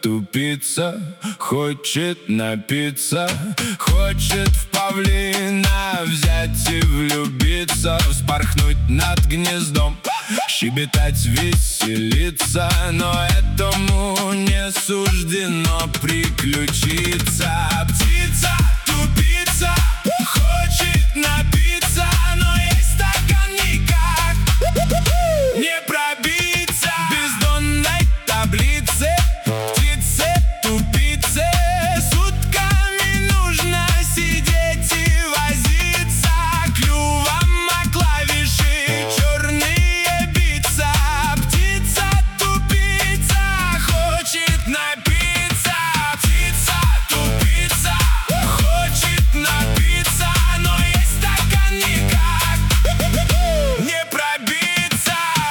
тупица, хочет напиться, хочет в павлина взять и влюбиться, вспорхнуть над гнездом, щебетать, веселиться, но этому не суждено приключиться. Птица, тупица, хочет напиться, но есть стакан никак не пробиться. В бездонной таблице птице, тупице сутками нужно сидеть и возиться, клювом о клавиши черные биться. Птица, тупица, хочет напиться. Птица, тупица, хочет напиться, но есть стакан никак не пробиться.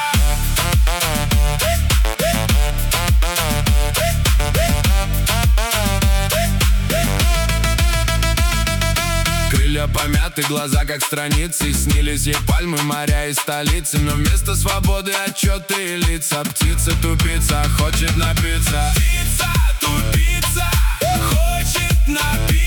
Крылья помяты, глаза как страницы, снились ей пальмы, моря и столицы, но вместо свободы отчеты и лица. Птица, тупица, хочет напиться. Птица, тупица, хочет напиться.